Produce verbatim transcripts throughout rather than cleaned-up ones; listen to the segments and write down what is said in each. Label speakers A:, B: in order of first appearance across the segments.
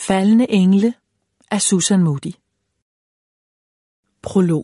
A: Faldende engle af Susan Moody. Prolog.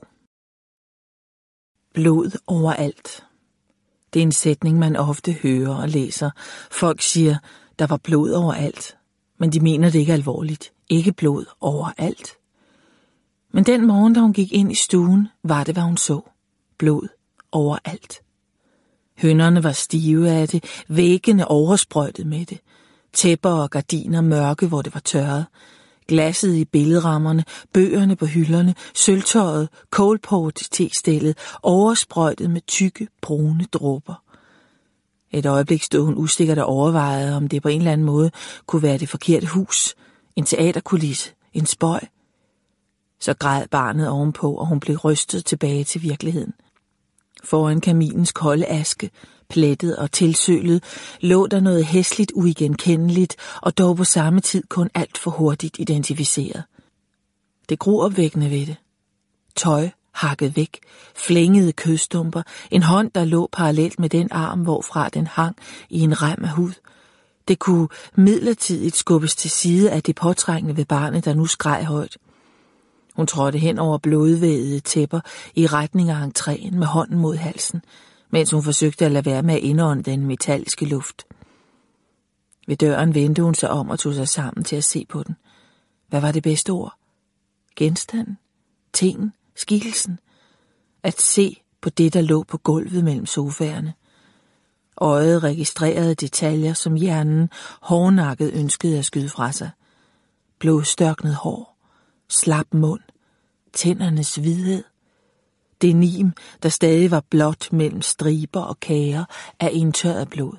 A: Blod overalt. Det er en sætning, man ofte hører og læser. Folk siger, der var blod overalt, men de mener det ikke alvorligt. Ikke blod overalt. Men den morgen, da hun gik ind i stuen, var det, hvad hun så. Blod overalt. Hønderne var stive af det, væggene oversprøjtet med det. Tæpper og gardiner mørke, hvor det var tørret. Glasset i billedrammerne, bøgerne på hylderne, sølvtøjet, kålport-testillet, oversprøjtet med tykke, brune dråber. Et øjeblik stod hun usikkert og overvejede, om det på en eller anden måde kunne være det forkerte hus, en teaterkulisse, en spøg. Så græd barnet ovenpå, og hun blev rystet tilbage til virkeligheden. Foran kaminens kolde aske, plettet og tilsølet, lå der noget hæsligt uigenkendeligt, og dog på samme tid kun alt for hurtigt identificeret. Det gruopvækkende ved det. Tøj hakket væk, flængede kødstumper, en hånd, der lå parallelt med den arm, hvorfra den hang i en rem af hud. Det kunne midlertidigt skubbes til side af det påtrængende ved barnet, der nu skreg højt. Hun trådte hen over blodvædede tæpper i retning af entréen med hånden mod halsen, mens hun forsøgte at lade være med at indånde den metalliske luft. Ved døren vendte hun sig om og tog sig sammen til at se på den. Hvad var det bedste ord? Genstanden? Tingen? Skikkelsen? At se på det, der lå på gulvet mellem sofaerne. Øjet registrerede detaljer, som hjernen hårdnakket ønskede at skyde fra sig. Blodstørknet hår, slap mund, tændernes hvidhed. Det nim, der stadig var blåt mellem striber og kager af indtørret blod.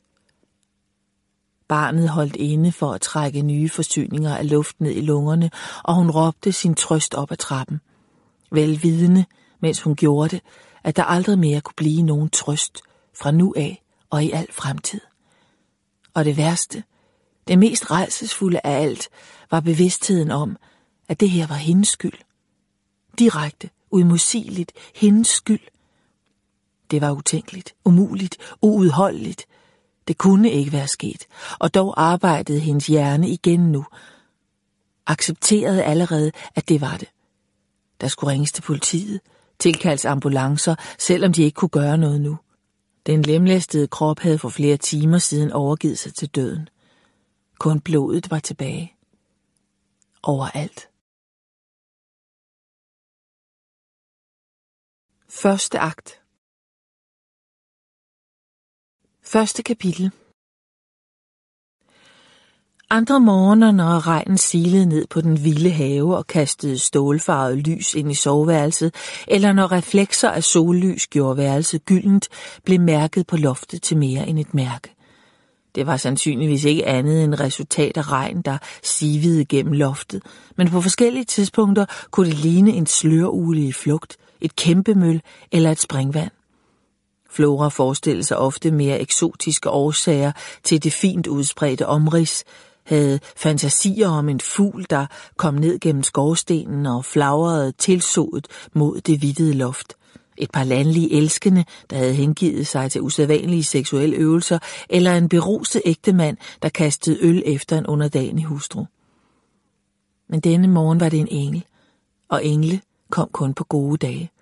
A: Barnet holdt inde for at trække nye forsyninger af luft ned i lungerne, og hun råbte sin trøst op ad trappen. Velvidende, mens hun gjorde det, at der aldrig mere kunne blive nogen trøst fra nu af og i al fremtid. Og det værste, det mest rædselsfulde af alt, var bevidstheden om, at det her var hendes skyld. Direkte, uimodsigeligt, hendes skyld. Det var utænkeligt, umuligt, uudholdeligt. Det kunne ikke være sket, og dog arbejdede hendes hjerne igen nu. Accepterede allerede, at det var det. Der skulle ringes til politiet, tilkaldes ambulancer, selvom de ikke kunne gøre noget nu. Den lemlæstede krop havde for flere timer siden overgivet sig til døden. Kun blodet var tilbage. Overalt. Første akt. Første kapitel. Andre morgener, når regnen silede ned på den vilde have og kastede stålfarvet lys ind i soveværelset, eller når reflekser af sollys gjorde værelset gyldent, blev mærket på loftet til mere end et mærke. Det var sandsynligvis ikke andet end resultat af regn, der sivede gennem loftet, men på forskellige tidspunkter kunne det ligne en slørugle i flugt, et kæmpemøl eller et springvand. Flora forestillede sig ofte mere eksotiske årsager til det fint udspredte omrids, havde fantasier om en fugl, der kom ned gennem skorstenen og flagrede tilsodet mod det hvidtede loft. Et par landlige elskende, der havde hengivet sig til usædvanlige seksuelle øvelser, eller en beruset ægtemand, der kastede øl efter en underdanig hustru. Men denne morgen var det en engel, og engle kom kun på gode dage.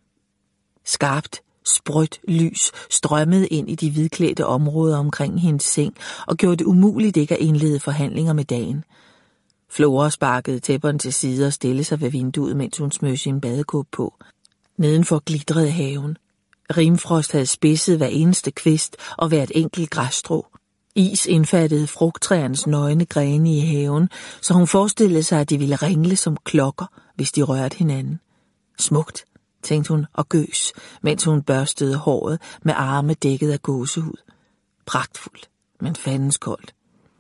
A: Skarpt, sprødt lys strømmede ind i de hvidklædte områder omkring hendes seng og gjorde det umuligt ikke at indlede forhandlinger med dagen. Flora sparkede tæpperne til side og stillede sig ved vinduet, mens hun smøg sin badekåbe på. Nedenfor glitrede haven. Rimfrost havde spidset hver eneste kvist og hvert enkelt græsstrå. Is indfattede frugttræernes nøgne grene i haven, så hun forestillede sig, at de ville ringle som klokker, hvis de rørte hinanden. Smukt, tænkte hun og gøs, mens hun børstede håret med arme dækket af gåsehud. Pragtfuldt, men fandens koldt.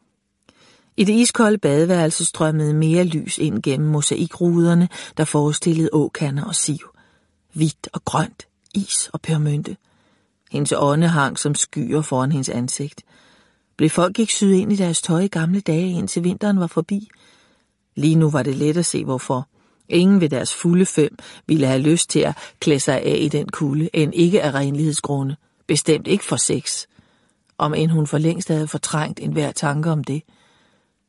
A: I det iskolde badeværelse strømmede mere lys ind gennem mosaikruderne, der forestillede åkander og siv. Hvidt og grønt, is og permynte. Hendes ånde hang som skyer foran hendes ansigt. Blev folk ikke syet ind i deres tøj i gamle dage, indtil vinteren var forbi? Lige nu var det let at se, hvorfor. Ingen ved deres fulde fem ville have lyst til at klæde sig af i den kulde, end ikke af renlighedsgrunde. Bestemt ikke for sex. Om end hun for længst havde fortrængt enhver tanke om det.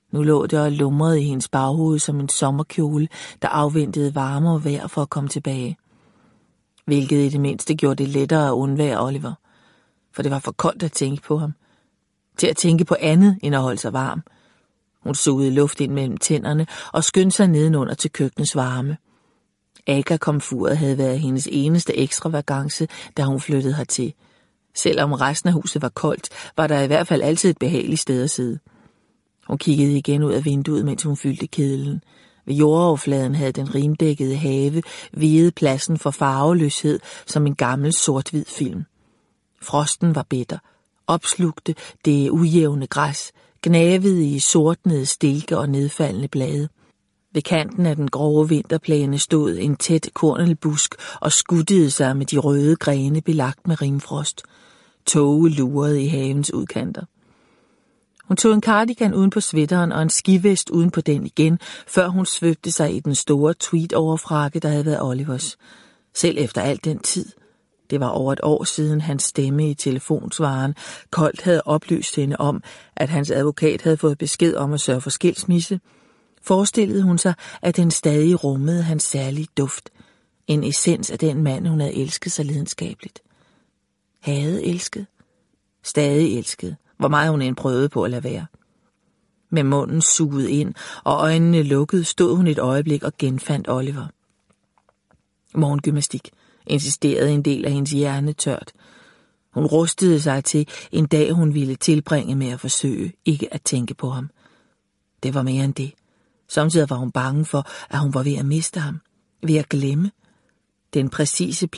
A: Nu lå det og lumrede i hendes baghoved som en sommerkjole, der afventede varmere vejr for at komme tilbage. Hvilket i det mindste gjorde det lettere at undvære Oliver. For det var for koldt at tænke på ham. Til at tænke på andet end at holde sig varm. Hun sugede luft ind mellem tænderne og skyndte sig nedenunder til køkkenets varme. Agerkomfuret havde været hendes eneste ekstravagance, da hun flyttede hertil. Selvom resten af huset var koldt, var der i hvert fald altid et behageligt sted at sidde. Hun kiggede igen ud af vinduet, mens hun fyldte kedlen. Ved jordoverfladen havde den rimdækkede have viget pladsen for farveløshed som en gammel sort-hvid film. Frosten var bitter, opslugte det ujævne græs, gnavede i sortnede stilke og nedfaldende blade. Ved kanten af den grove vinterplæne stod en tæt kornelbusk og skuttede sig med de røde grene belagt med rimfrost. Tåge lurede i havens udkanter. Hun tog en cardigan uden på sweateren og en skivest uden på den igen, før hun svøbte sig i den store tweed-overfrakke, der havde været Olivers. Selv efter al den tid. Det var over et år siden, hans stemme i telefonsvaren koldt havde oplyst hende om, at hans advokat havde fået besked om at sørge for skilsmisse. Forestillede hun sig, at den stadig rummede hans særlige duft. En essens af den mand, hun havde elsket så lidenskabeligt. Havde elsket. Stadig elsket. Hvor meget hun end prøvede på at lade være. Med munden suget ind og øjnene lukket, stod hun et øjeblik og genfandt Oliver. Morgengymnastik insisterede en del af hendes hjerne tørt. Hun rustede sig til en dag, hun ville tilbringe med at forsøge ikke at tænke på ham. Det var mere end det. Samtidig var hun bange for, at hun var ved at miste ham. Ved at glemme. Den præcise